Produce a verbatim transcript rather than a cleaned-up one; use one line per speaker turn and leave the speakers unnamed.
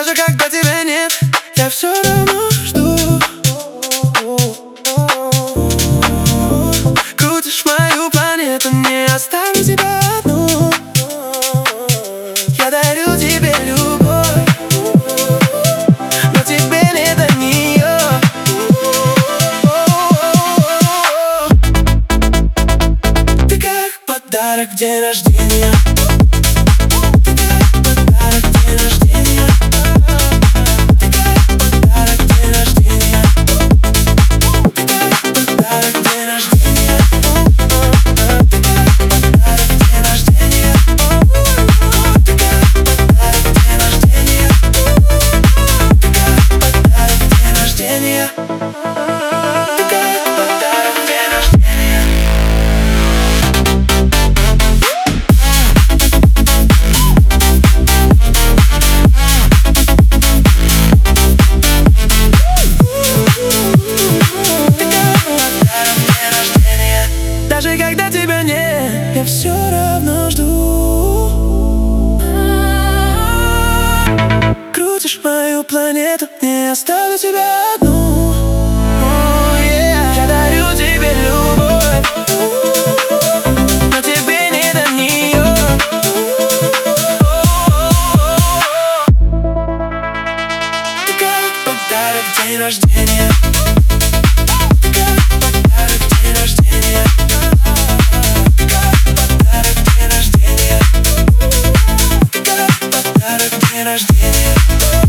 Даже когда тебя нет, я все равно жду. Крутишь мою планету, не оставлю тебя одну. Я дарю тебе любовь, но тебе не до нее. Ты как подарок в день рождения. Даже когда тебя нет, я все равно жду. Крутишь мою планету, не оставлю тебя одну. Oh, yeah. Я дарю тебе любовь, но тебе не до нее. Ты как подарок в день рождения. Ты как подарок в день рождения. День рождения.